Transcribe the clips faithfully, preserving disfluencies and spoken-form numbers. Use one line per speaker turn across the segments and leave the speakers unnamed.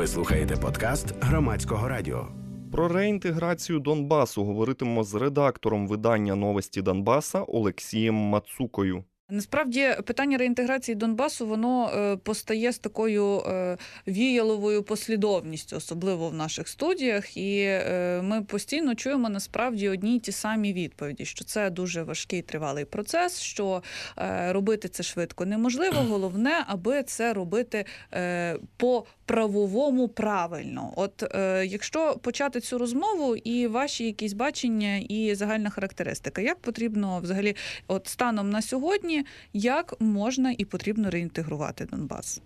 Ви слухаєте подкаст Громадського радіо.
Про реінтеграцію Донбасу говоритимемо з редактором видання «Новості Донбаса» Олексієм Мацукою.
Насправді, питання реінтеграції Донбасу, воно е, постає з такою е, віяловою послідовністю, особливо в наших студіях, і е, ми постійно чуємо насправді одні й ті самі відповіді, що це дуже важкий тривалий процес, що е, робити це швидко неможливо, головне, аби це робити е, по правовому правильно. От е, якщо почати цю розмову і ваші якісь бачення і загальна характеристика, як потрібно взагалі, от станом на сьогодні, як можна і потрібно реінтегрувати Донбас?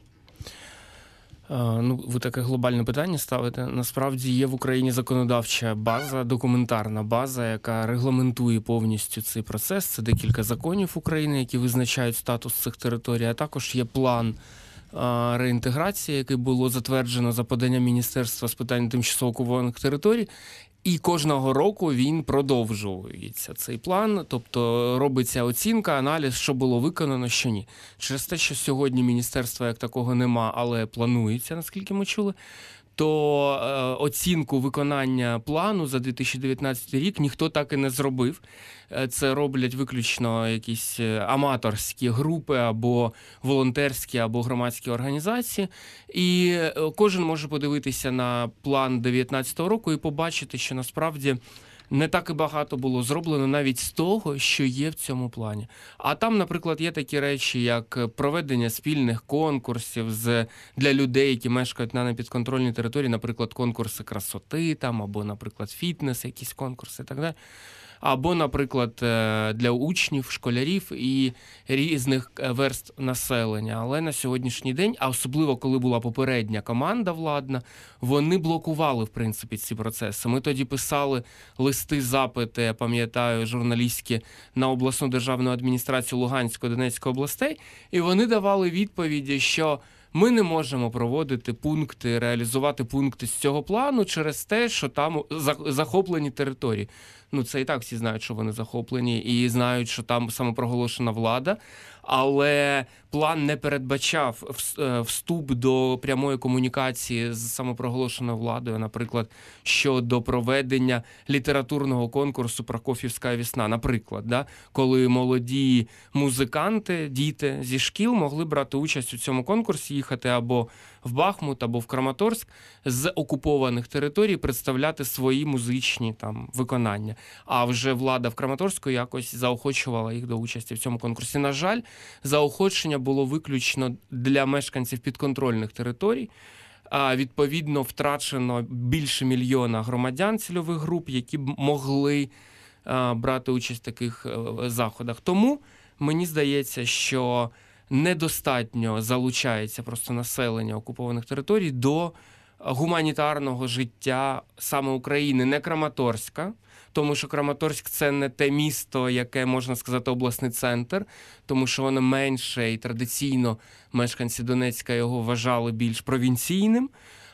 А, ну, ви таке глобальне питання ставите. Насправді є в Україні законодавча база, документарна база, яка регламентує повністю цей процес. Це декілька законів України, які визначають статус цих територій, а також є план а, реінтеграції, який було затверджено за поданням Міністерства з питань тимчасово окупованих територій. І кожного року він продовжується, цей план, тобто робиться оцінка, аналіз, що було виконано, що ні. Через те, що сьогодні міністерства як такого нема, але планується, наскільки ми чули, то е, оцінку виконання плану за дві тисячі дев'ятнадцятий рік ніхто так і не зробив. Це роблять виключно якісь аматорські групи або волонтерські, або громадські організації. І кожен може подивитися на план дев'ятнадцятого року і побачити, що насправді не так і багато було зроблено навіть з того, що є в цьому плані. А там, наприклад, є такі речі, як проведення спільних конкурсів з, для людей, які мешкають на непідконтрольній території, наприклад, конкурси красоти, там, або, наприклад, фітнес, якісь конкурси і так далі. Або, наприклад, для учнів, школярів і різних верств населення. Але на сьогоднішній день, а особливо коли була попередня команда владна, вони блокували, в принципі, ці процеси. Ми тоді писали листи, запити, я пам'ятаю, журналістські на обласну державну адміністрацію Луганської, Донецької областей, і вони давали відповіді, що ми не можемо проводити пункти, реалізувати пункти з цього плану через те, що там захоплені території. Ну, це і так всі знають, що вони захоплені, і знають, що там самопроголошена влада, але план не передбачав вступ до прямої комунікації з самопроголошеною владою, наприклад, щодо проведення літературного конкурсу «Прокоф'євська весна», наприклад, да? Коли молоді музиканти, діти зі шкіл могли брати участь у цьому конкурсі, їхати або в Бахмут, або в Краматорськ з окупованих територій, представляти свої музичні там виконання. А вже влада в Краматорську якось заохочувала їх до участі в цьому конкурсі. На жаль, заохочення було виключно для мешканців підконтрольних територій. А відповідно, втрачено більше мільйона громадян цільових груп, які б могли а, брати участь в таких а, заходах. Тому мені здається, що недостатньо залучається просто населення окупованих територій до гуманітарного життя саме України, не Краматорська, тому що Краматорськ – це не те місто, яке, можна сказати, обласний центр, тому що воно менше і традиційно мешканці Донецька його вважали більш провінційним.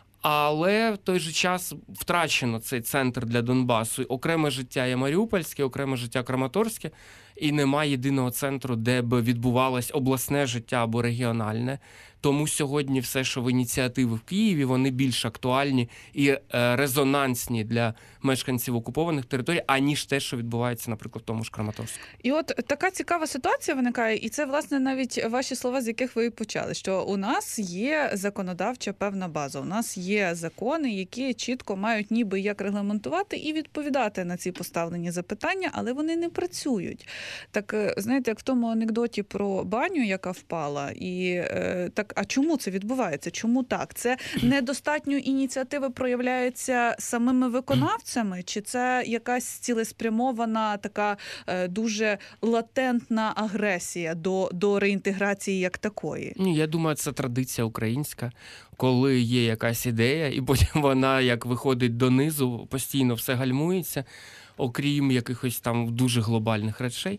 Але в той же час втрачено цей центр для Донбасу. Окреме життя є Маріупольське, окреме життя Краматорське, і немає єдиного центру, де б відбувалось обласне життя або регіональне. Тому сьогодні все, що в ініціативи в Києві, вони більш актуальні і резонансні для мешканців окупованих територій, аніж те, що відбувається, наприклад, в тому ж Краматорську.
І от така цікава ситуація виникає, і це, власне, навіть ваші слова, з яких ви і почали, що у нас є законодавча певна база, у нас є закони, які чітко мають ніби як регламентувати і відповідати на ці поставлені запитання, але вони не працюють. Так, знаєте, як в тому анекдоті про баню, яка впала, і е, так, а чому це відбувається? Чому так? Це недостатньо ініціативи проявляється самими виконавцями? Чи це якась цілеспрямована, така е, дуже латентна агресія до, до реінтеграції як такої?
Ні, я думаю, це традиція українська. Коли є якась ідея, і потім вона, як виходить донизу, постійно все гальмується, окрім якихось там дуже глобальних речей.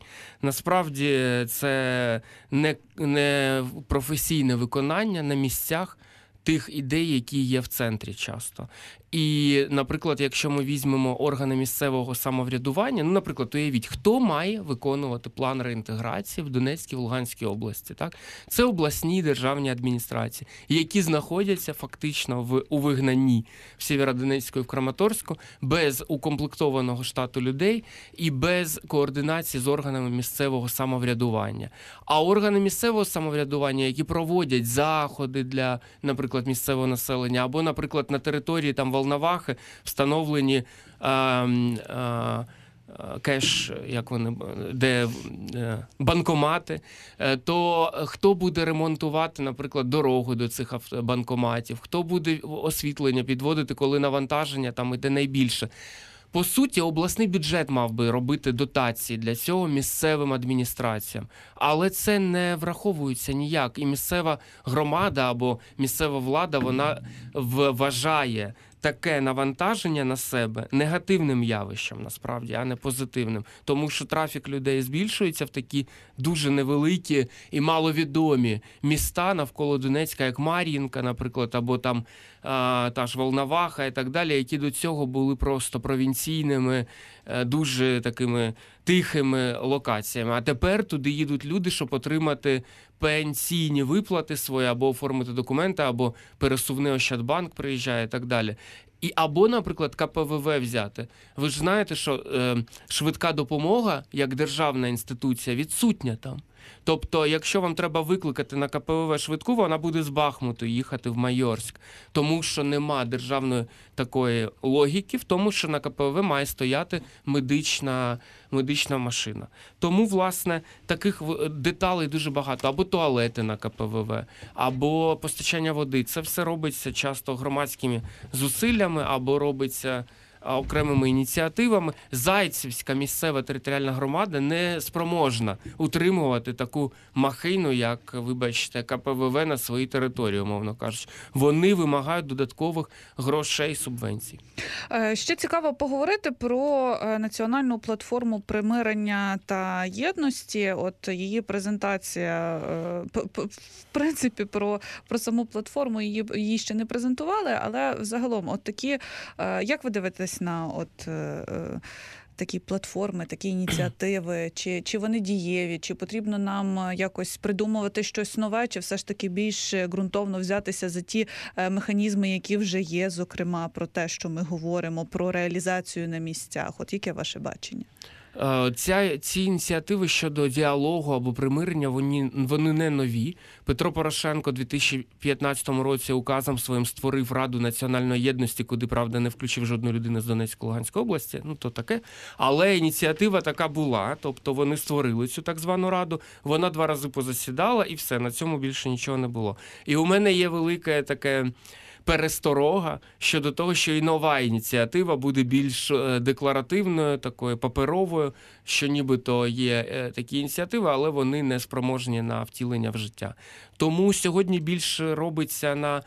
Насправді це не, не професійне виконання на місцях тих ідей, які є в центрі часто. І, наприклад, якщо ми візьмемо органи місцевого самоврядування, ну, наприклад, уявіть, хто має виконувати план реінтеграції в Донецькій, Луганській області, так? Це обласні державні адміністрації, які знаходяться фактично в, у вигнанні в Сєвєродонецьку і в Краматорську, без укомплектованого штату людей і без координації з органами місцевого самоврядування. А органи місцевого самоврядування, які проводять заходи для, наприклад, місцевого населення, або, наприклад, на території там Волновахи встановлені а, а, кеш, як вони, де банкомати, то хто буде ремонтувати, наприклад, дорогу до цих банкоматів, хто буде освітлення підводити, коли навантаження там іде найбільше. По суті, обласний бюджет мав би робити дотації для цього місцевим адміністраціям. Але це не враховується ніяк. І місцева громада або місцева влада, вона вважає таке навантаження на себе негативним явищем, насправді, а не позитивним. Тому що трафік людей збільшується в такі дуже невеликі і маловідомі міста навколо Донецька, як Мар'їнка, наприклад, або там а, та ж Волноваха і так далі, які до цього були просто провінційними, дуже такими тихими локаціями. А тепер туди їдуть люди, щоб отримати пенсійні виплати свої, або оформити документи, або пересувний Ощадбанк приїжджає і так далі. І або, наприклад, ка пе ве ве взяти. Ви ж знаєте, що е, швидка допомога, як державна інституція, відсутня там. Тобто, якщо вам треба викликати на ка пе ве ве швидку, вона буде з Бахмуту їхати в Майорськ. Тому що нема державної такої логіки в тому, що на ка пе ве ве має стояти медична, медична машина. Тому, власне, таких деталей дуже багато. Або туалети на ка пе ве ве, або постачання води. Це все робиться часто громадськими зусиллями, або робиться окремими ініціативами. Зайцівська місцева територіальна громада не спроможна утримувати таку махину, як, вибачте, ка пе ве ве на своїй території, умовно кажучи. Вони вимагають додаткових грошей, субвенцій.
Ще цікаво поговорити про національну платформу примирення та єдності. От її презентація, в принципі, про, про саму платформу її, її ще не презентували, але взагалом, от такі, як ви дивитесь на от е, такі платформи, такі ініціативи, чи, чи вони дієві, чи потрібно нам якось придумувати щось нове, чи все ж таки більш ґрунтовно взятися за ті механізми, які вже є, зокрема, про те, що ми говоримо, про реалізацію на місцях. От яке ваше бачення?
Ця, ці ініціативи щодо діалогу або примирення, вони, вони не нові. Петро Порошенко у дві тисячі п'ятнадцятому році указом своїм створив Раду національної єдності, куди, правда, не включив жодну людину з Донецької, Луганської області, ну то таке. Але ініціатива така була, тобто вони створили цю так звану Раду, вона два рази позасідала і все, на цьому більше нічого не було. І у мене є велике таке пересторога щодо того, що і нова ініціатива буде більш декларативною, такою паперовою, що нібито є такі ініціативи, але вони не спроможні на втілення в життя. Тому сьогодні більше робиться на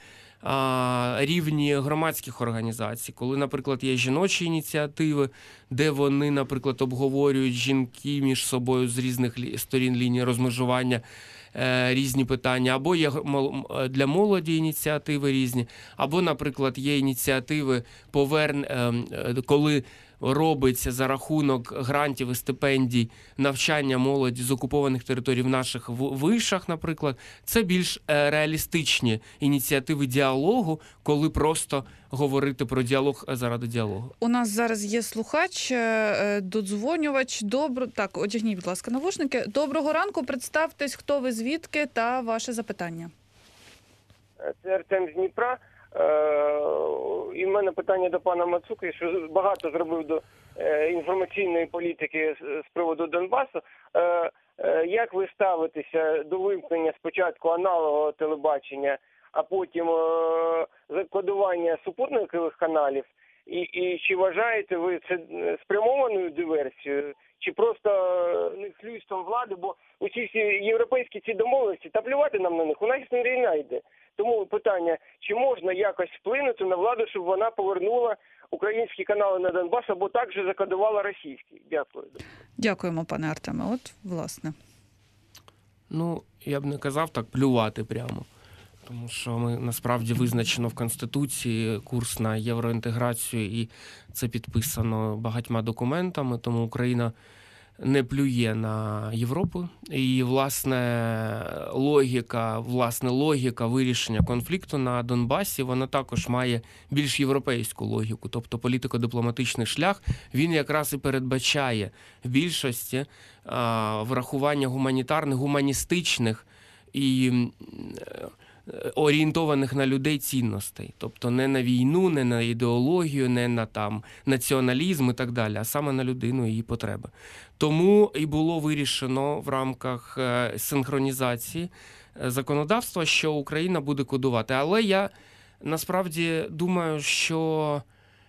а, рівні громадських організацій, коли, наприклад, є жіночі ініціативи, де вони, наприклад, обговорюють жінки між собою з різних сторін лінії розмежування, різні питання, або є для молоді ініціативи різні, або, наприклад, є ініціативи, поверн... коли робиться за рахунок грантів і стипендій навчання молоді з окупованих територій в наших вишах, наприклад. Це більш реалістичні ініціативи діалогу, коли просто говорити про діалог заради діалогу.
У нас зараз є слухач, додзвонювач. Добро... Так, одягніть, будь ласка, навушники. Доброго ранку, представтесь, хто ви, звідки та ваше запитання.
Це Артем з Дніпра. І в мене питання до пана Мацуки, що багато зробив до інформаційної політики з приводу Донбасу. Як ви ставитеся до вимкнення спочатку аналогового телебачення, а потім кодування супутникових каналів? І, і чи вважаєте ви це спрямованою диверсією, чи просто нехлюйством влади? Бо усі всі європейські ці домовленості, та плювати нам на них, у нас не війна йде. Тому питання, чи можна якось вплинути на владу, щоб вона повернула українські канали на Донбас, або так же закодувала російські? Дякую.
Дякуємо, пане Артеме. От, власне.
Ну, я б не казав так плювати прямо. Тому що ми насправді визначено в Конституції курс на євроінтеграцію, і це підписано багатьма документами, тому Україна не плює на Європу. І, власне, логіка, власне, логіка вирішення конфлікту на Донбасі, вона також має більш європейську логіку. Тобто політико-дипломатичний шлях, він якраз і передбачає в більшості а, врахування гуманітарних, гуманістичних і орієнтованих на людей цінностей. Тобто не на війну, не на ідеологію, не на там націоналізм і так далі, а саме на людину і її потреби. Тому і було вирішено в рамках синхронізації законодавства, що Україна буде кодувати. Але я насправді думаю, що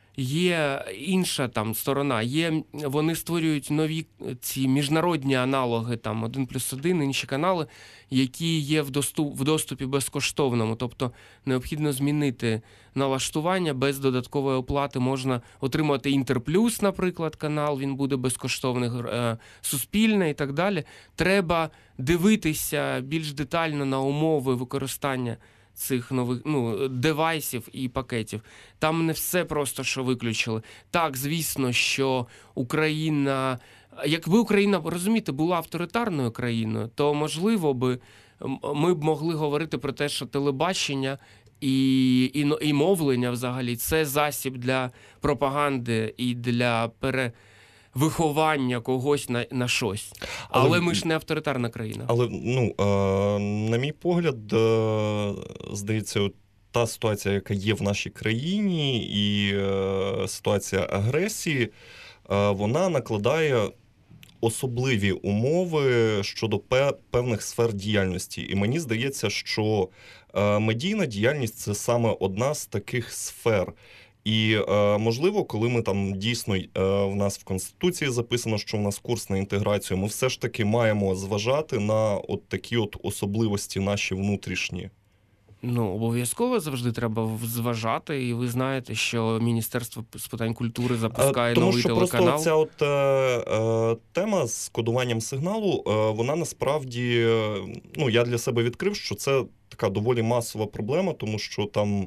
є інша там сторона, є, вони створюють нові ці міжнародні аналоги, там один плюс один, інші канали, які є в, доступ, в доступі безкоштовному. Тобто необхідно змінити налаштування, без додаткової оплати можна отримати Інтерплюс, наприклад, канал, він буде безкоштовний, е, Суспільне і так далі. Треба дивитися більш детально на умови використання цих нових ну, девайсів і пакетів. Там не все просто, що виключили. Так, звісно, що Україна, якби Україна, розумієте, була авторитарною країною, то, можливо, би ми б могли говорити про те, що телебачення і, і, і мовлення взагалі – це засіб для пропаганди і для пере... виховання когось на, на щось. Але, але ми ж не авторитарна країна.
Але, ну, е, на мій погляд, е, здається, та ситуація, яка є в нашій країні, і е, ситуація агресії, е, вона накладає особливі умови щодо певних сфер діяльності. І мені здається, що е, медійна діяльність – це саме одна з таких сфер. І, е, можливо, коли ми там дійсно, е, в нас в Конституції записано, що в нас курс на інтеграцію, ми все ж таки маємо зважати на от такі от особливості наші внутрішні.
Ну, обов'язково завжди треба зважати, і ви знаєте, що Міністерство з питань культури запускає
Тому
новий
що
телеканал.
Тому що просто ця е, е, тема з кодуванням сигналу, е, вона насправді, ну, я для себе відкрив, що це така доволі масова проблема, тому що там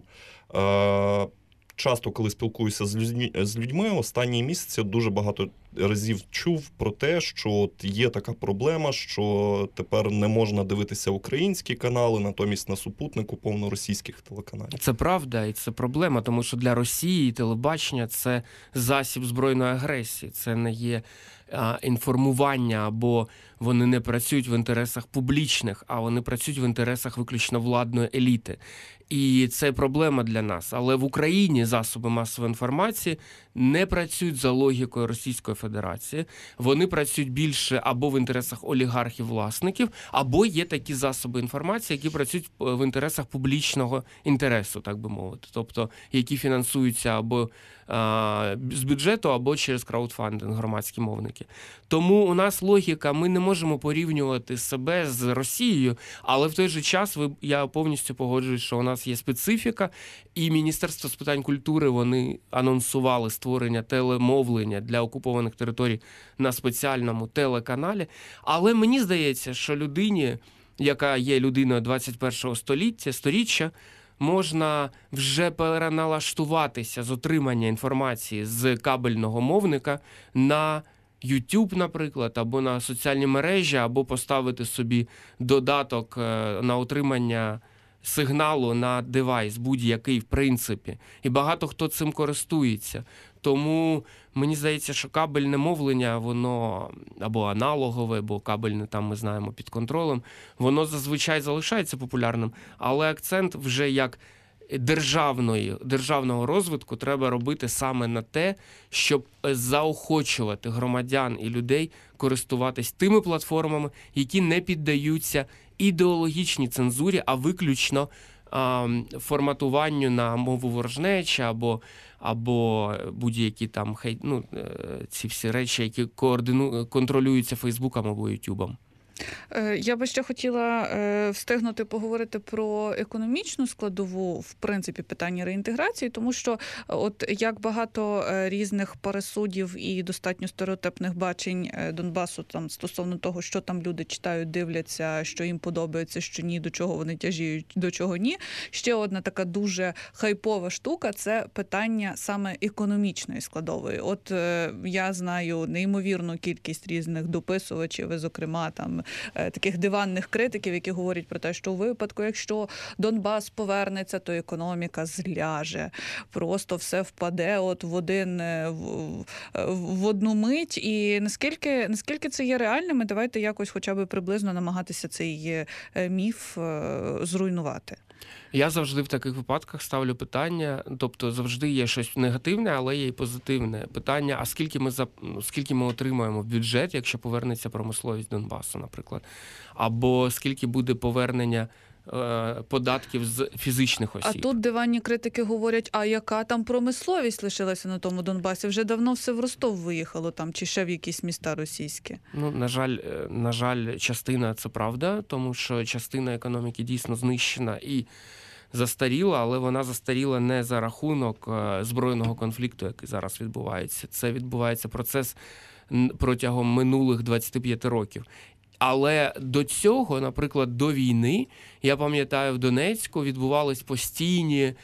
е, часто, коли спілкуюся з людьми, з людьми, останні місяці дуже багато разів чув про те, що от є така проблема, що тепер не можна дивитися українські канали, натомість на супутнику повно російських телеканалів.
Це правда, і це проблема, тому що для Росії телебачення – це засіб збройної агресії, це не є а, інформування, або вони не працюють в інтересах публічних, а вони працюють в інтересах виключно владної еліти. І це проблема для нас. Але в Україні засоби масової інформації не працюють за логікою Російської Федерації. Вони працюють більше або в інтересах олігархів-власників, або є такі засоби інформації, які працюють в інтересах публічного інтересу, так би мовити. Тобто, які фінансуються або а, з бюджету, або через краудфандинг, громадські мовники. Тому у нас логіка, ми не можемо порівнювати себе з Росією, але в той же час ви, я повністю погоджуюсь, що у нас є специфіка, і Міністерство з питань культури, вони анонсували створення телемовлення для окупованих територій на спеціальному телеканалі. Але мені здається, що людині, яка є людиною двадцять першого століття, сторіччя, можна вже переналаштуватися з отримання інформації з кабельного мовника на YouTube, наприклад, або на соціальні мережі, або поставити собі додаток на отримання сигналу на девайс, будь-який, в принципі. І багато хто цим користується. Тому мені здається, що кабельне мовлення, воно або аналогове, або кабельне, там ми знаємо, під контролем, воно зазвичай залишається популярним, але акцент вже як державної, державного розвитку треба робити саме на те, щоб заохочувати громадян і людей користуватись тими платформами, які не піддаються ідеологічній цензурі, а виключно а, форматуванню на мову ворожнечі або, або будь-які там хей, ну, ці всі речі, які координу... контролюються Фейсбуком або Ютубом.
Я би ще хотіла встигнути поговорити про економічну складову, в принципі, питання реінтеграції, тому що от як багато різних пересудів і достатньо стереотипних бачень Донбасу там стосовно того, що там люди читають, дивляться, що їм подобається, що ні, до чого вони тяжіють, до чого ні. Ще одна така дуже хайпова штука – це питання саме економічної складової. От я знаю неймовірну кількість різних дописувачів, і, зокрема, там таких диванних критиків, які говорять про те, що у випадку, якщо Донбас повернеться, то економіка зляже. Просто все впаде от в один в, в одну мить. І наскільки, наскільки це є реальним, давайте якось хоча б приблизно намагатися цей міф зруйнувати.
Я завжди в таких випадках ставлю питання, тобто завжди є щось негативне, але є і позитивне. Питання, а скільки ми, за, скільки ми отримаємо в бюджет, якщо повернеться промисловість Донбасу, наприклад. Або скільки буде повернення е, податків з фізичних осіб.
А тут диванні критики говорять, а яка там промисловість лишилася на тому Донбасі? Вже давно все в Ростов виїхало там, чи ще в якісь міста російські?
Ну, на жаль, на жаль, частина це правда, тому що частина економіки дійсно знищена і застаріла, але вона застаріла не за рахунок збройного конфлікту, який зараз відбувається. Це відбувається процес протягом минулих двадцяти п'яти років. Але до цього, наприклад, до війни, я пам'ятаю, в Донецьку відбувались постійні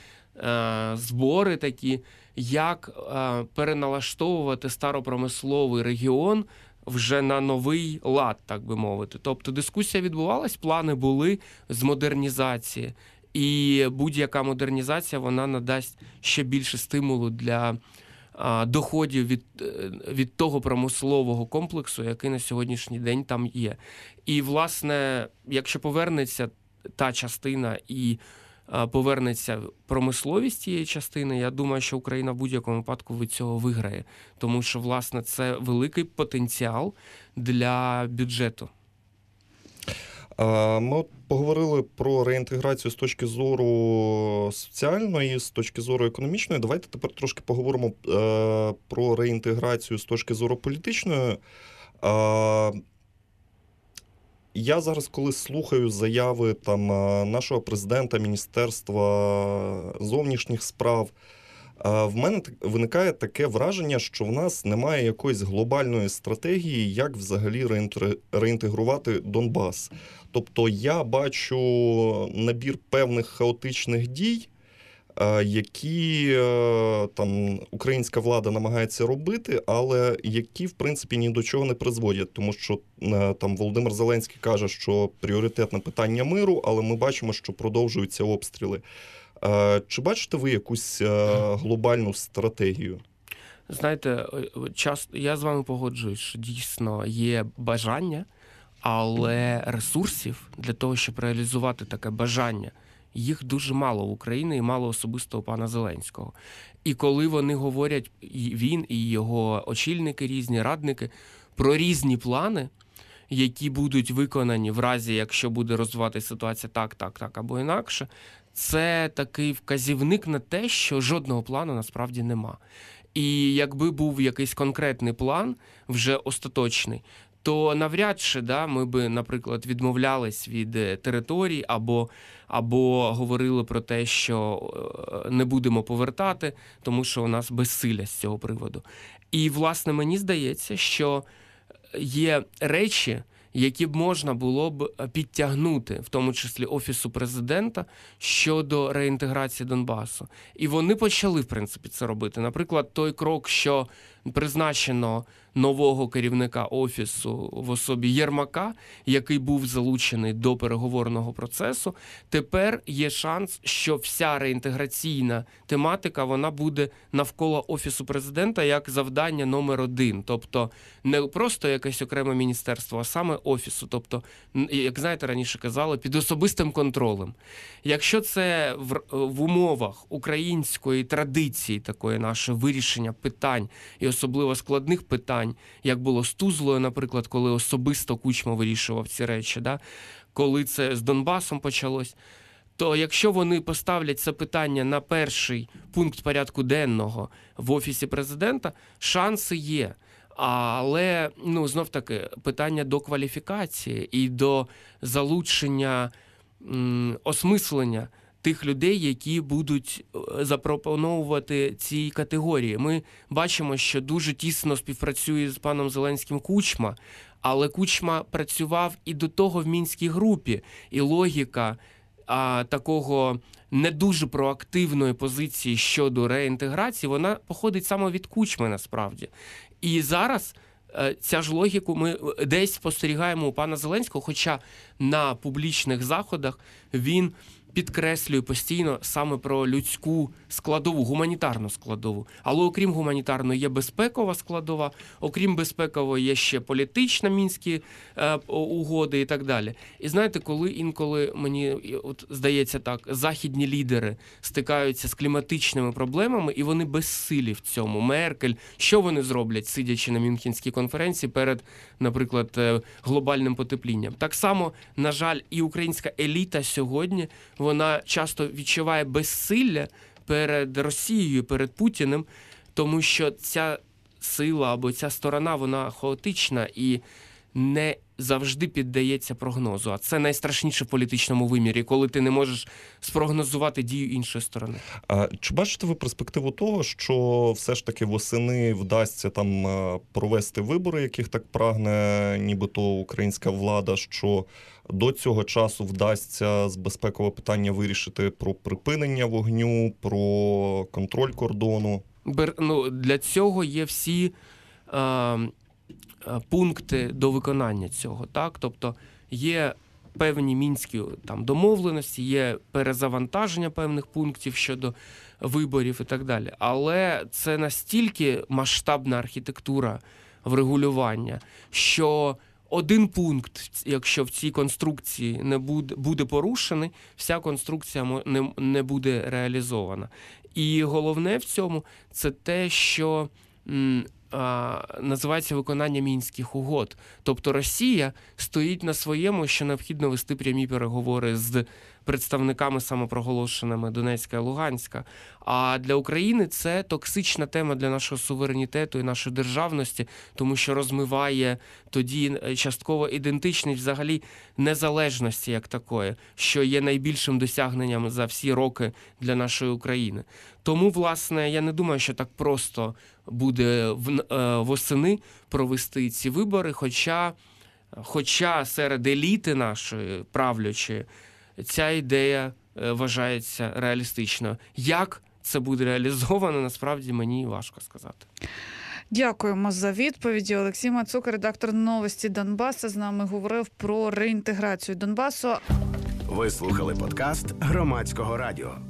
е, збори такі, як е, переналаштовувати старопромисловий регіон вже на новий лад, так би мовити. Тобто дискусія відбувалась, плани були з модернізації. І будь-яка модернізація, вона надасть ще більше стимулу для а, доходів від, від того промислового комплексу, який на сьогоднішній день там є. І, власне, якщо повернеться та частина і а, повернеться промисловість тієї частини, я думаю, що Україна в будь-якому випадку від цього виграє. Тому що, власне, це великий потенціал для бюджету.
Ми от поговорили про реінтеграцію з точки зору соціальної, з точки зору економічної. Давайте тепер трошки поговоримо е, про реінтеграцію з точки зору політичної. Е, я зараз, коли слухаю заяви там нашого президента, Міністерства зовнішніх справ, в мене виникає таке враження, що в нас немає якоїсь глобальної стратегії, як взагалі реінтегрувати Донбас. Тобто я бачу набір певних хаотичних дій, які там українська влада намагається робити, але які, в принципі, ні до чого не призводять. Тому що там Володимир Зеленський каже, що пріоритетне питання миру, але ми бачимо, що продовжуються обстріли. Чи бачите ви якусь глобальну стратегію?
Знаєте, часто я з вами погоджуюсь, що дійсно є бажання, але ресурсів для того, щоб реалізувати таке бажання, їх дуже мало в Україні і мало особисто у пана Зеленського. І коли вони говорять, і він, і його очільники, різні радники, про різні плани, які будуть виконані в разі, якщо буде розвиватися ситуація так, так, так або інакше, це такий вказівник на те, що жодного плану насправді нема. І якби був якийсь конкретний план, вже остаточний, то навряд чи да, ми би, наприклад, відмовлялись від територій або, або говорили про те, що не будемо повертати, тому що у нас безсилля з цього приводу. І, власне, мені здається, що є речі, які б можна було б підтягнути, в тому числі Офісу президента, щодо реінтеграції Донбасу. І вони почали, в принципі, це робити. Наприклад, той крок, що призначено нового керівника Офісу в особі Єрмака, який був залучений до переговорного процесу, тепер є шанс, що вся реінтеграційна тематика, вона буде навколо Офісу президента як завдання номер один. Тобто не просто якесь окреме міністерство, а саме Офісу. Тобто, як знаєте, раніше казали, під особистим контролем. Якщо це в, в умовах української традиції такої нашої вирішення питань і особливо складних питань, як було з Тузлою, наприклад, коли особисто Кучма вирішував ці речі, да? Коли це з Донбасом почалось, то якщо вони поставлять це питання на перший пункт порядку денного в Офісі президента, шанси є. Але, ну, знов-таки, питання до кваліфікації і до залучення, м, осмислення тих людей, які будуть запропоновувати ці категорії. Ми бачимо, що дуже тісно співпрацює з паном Зеленським Кучма, але Кучма працював і до того в Мінській групі, і логіка а, такого не дуже проактивної позиції щодо реінтеграції, вона походить саме від Кучми насправді. І зараз ця ж логіку ми десь спостерігаємо у пана Зеленського, хоча на публічних заходах він підкреслює постійно саме про людську складову, гуманітарну складову. Але окрім гуманітарної є безпекова складова, окрім безпекової є ще політична мінські е, угоди і так далі. І знаєте, коли інколи, мені от здається так, західні лідери стикаються з кліматичними проблемами, і вони безсилі в цьому. Меркель, що вони зроблять, сидячи на Мюнхенській конференції перед, наприклад, глобальним потеплінням? Так само, на жаль, і українська еліта сьогодні, вона часто відчуває безсилля перед Росією, перед Путіним, тому що ця сила або ця сторона, вона хаотична і не завжди піддається прогнозу. А це найстрашніше в політичному вимірі, коли ти не можеш спрогнозувати дію іншої сторони.
А чи бачите ви перспективу того, що все ж таки восени вдасться там провести вибори, яких так прагне нібито українська влада, що до цього часу вдасться з безпекового питання вирішити про припинення вогню, про контроль кордону?
Бер, ну, для цього є всі е, пункти до виконання цього. Так? Тобто є певні мінські там, домовленості, є перезавантаження певних пунктів щодо виборів і так далі. Але це настільки масштабна архітектура врегулювання, що один пункт, якщо в цій конструкції не буде, буде порушений, вся конструкція не, не буде реалізована. І головне в цьому – це те, що м, а, називається виконання Мінських угод. Тобто Росія стоїть на своєму, що необхідно вести прямі переговори з представниками самопроголошеними Донецька і Луганська. А для України це токсична тема для нашого суверенітету і нашої державності, тому що розмиває тоді частково ідентичність взагалі незалежності як такої, що є найбільшим досягненням за всі роки для нашої України. Тому, власне, я не думаю, що так просто буде восени провести ці вибори, хоча, хоча серед еліти нашої правлячої ця ідея вважається реалістичною. Як це буде реалізовано, насправді мені важко сказати.
Дякуємо за відповіді. Олексій Мацук, редактор «Новості Донбасу», з нами говорив про реінтеграцію Донбасу.
Ви слухали подкаст Громадського радіо.